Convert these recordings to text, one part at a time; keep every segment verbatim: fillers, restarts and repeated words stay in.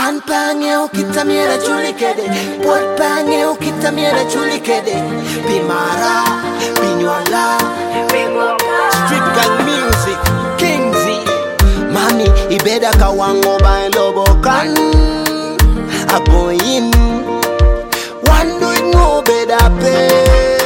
An pange ukita miera chuli kede, pot pange ukita miera chuli kede. Bimara, binywala, street gang music, Kingzy. Mami, ibeda kawango ba lobo kan. I go in, one do it no better pay.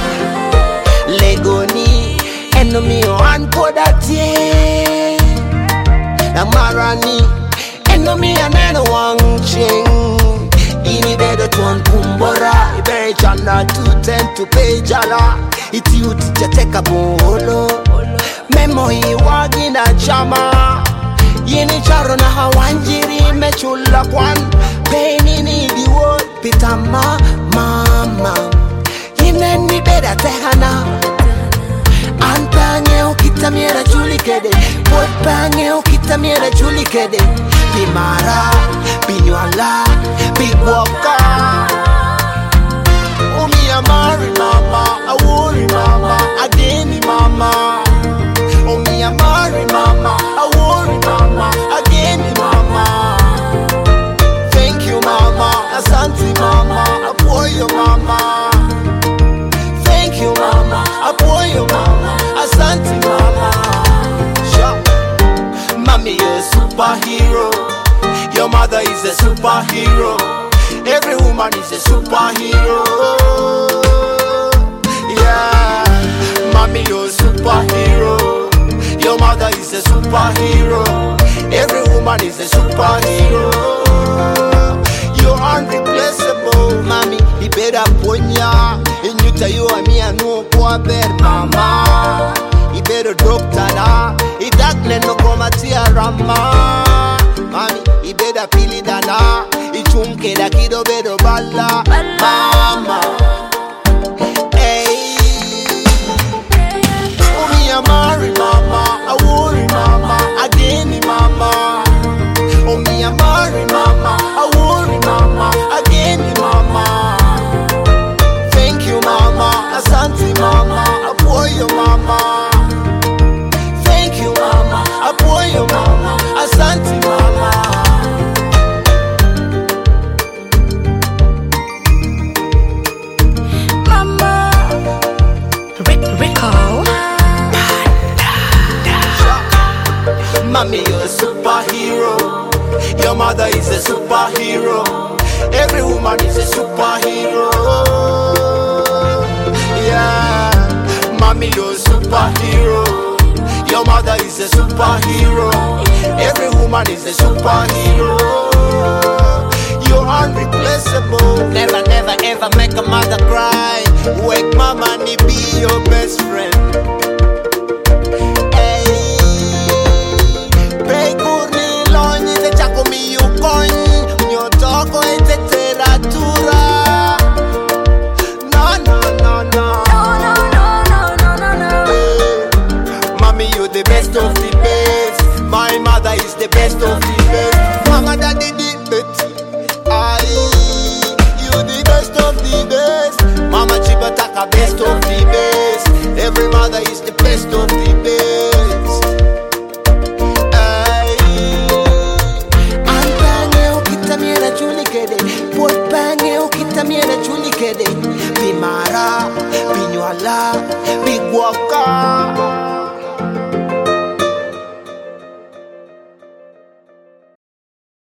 Legoni, enemy one podati. Namarani, enemy aneno wang ching. Ini bedo tuan kumbora, iberi chana two ten to pay jala. Iti uti jateka bolo, memo hii wagina chama. Yini charo na hawanjiri mechula kwan. Paini ni diwo pitama mama. Yine ni beda tehana. Anpange ukita miera chuli kede, pot pange ukita miera chuli kede. Bimara, binywala, bigwaka. Omi amari mama, awori mama, adeni mama. Omi amari mama, awori mama, adeni mama. Thank you mama, asante mama, apoyo mama. Thank you mama, apoyo mama, asante mama. Sure. Mommy, you're a superhero. Your mother is a superhero. Every woman is a superhero. Yeah. Mommy, you're a superhero. Your mother is a superhero. Every woman is a superhero. You're unreplaceable. Mommy, you better ponya. And you tell you and me I know kwa ber mama. You better doctor na. You darkness no komatia rama. Mommy, you better feel it na. You chunke da kido bedo bala. Mama. Hey. Omi amari mama, awori mama, adeni mama. Omi amari mama, awori mama, adeni mama. Thank you mama, asante mama, apoyo mama. Thank you mama, apoyo mama, asante mama. Mama, Rick Rico. Mommy, you're a superhero. Your mother is a superhero. Every woman is a superhero. Yeah. Mommy, you're a superhero. Your mother is a superhero. Every woman is a superhero. You're unreplaceable. Never, never, ever make a mother cry. Wake mama and be your best friend. The best of the best. My mother is the best of the best. Mama, daddy, the best. I, you the best of the best. Mama Chibataka, best of the best. Every mother is the best of the best. I, Anpange ukita miera chuli kede, pot pange ukita miera chuli kede. Bimara, binywala, bigwaka.